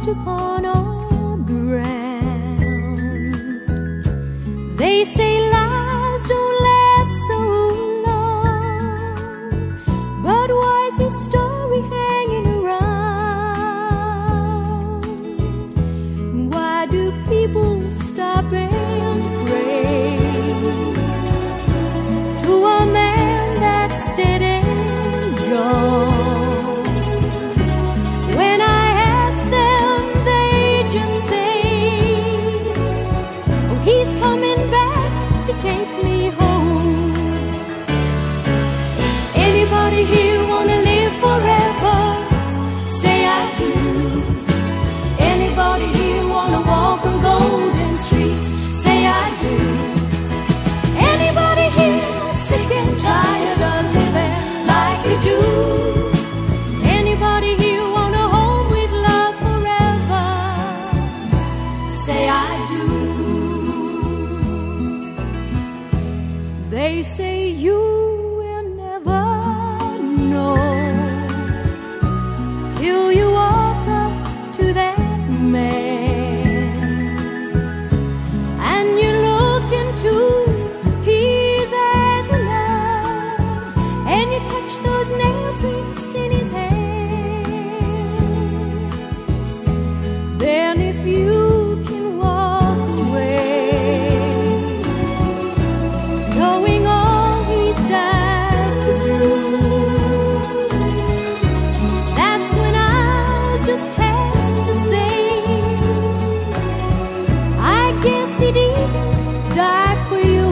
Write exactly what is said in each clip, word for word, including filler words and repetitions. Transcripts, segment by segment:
walked upon our ground. They say lives don't last so long, but why's your story hanging around? Why do people stop and pray to a man that's dead and gone? Take me home. Anybody here wanna live forever? Say I do. Anybody here wanna walk on golden streets? Say I do. Anybody here sick and tired of living like you do? Anybody here want a home with love forever? Say I do. They say you will never know till you walk up to that man and you look into his eyes of love and you touch those nail prints in his hands. Then if you can walk away knowing all he's died to do, that's when I'll just have to say, I guess he didn't die for you.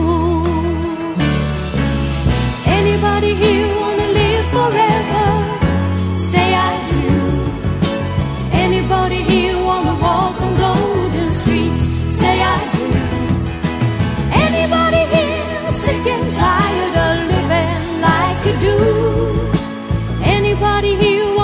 Anybody here wanna live forever? Say I do. Anybody here wanna walk on golden streets? Say I do. Anybody here sick and tired of living like you do? Anybody here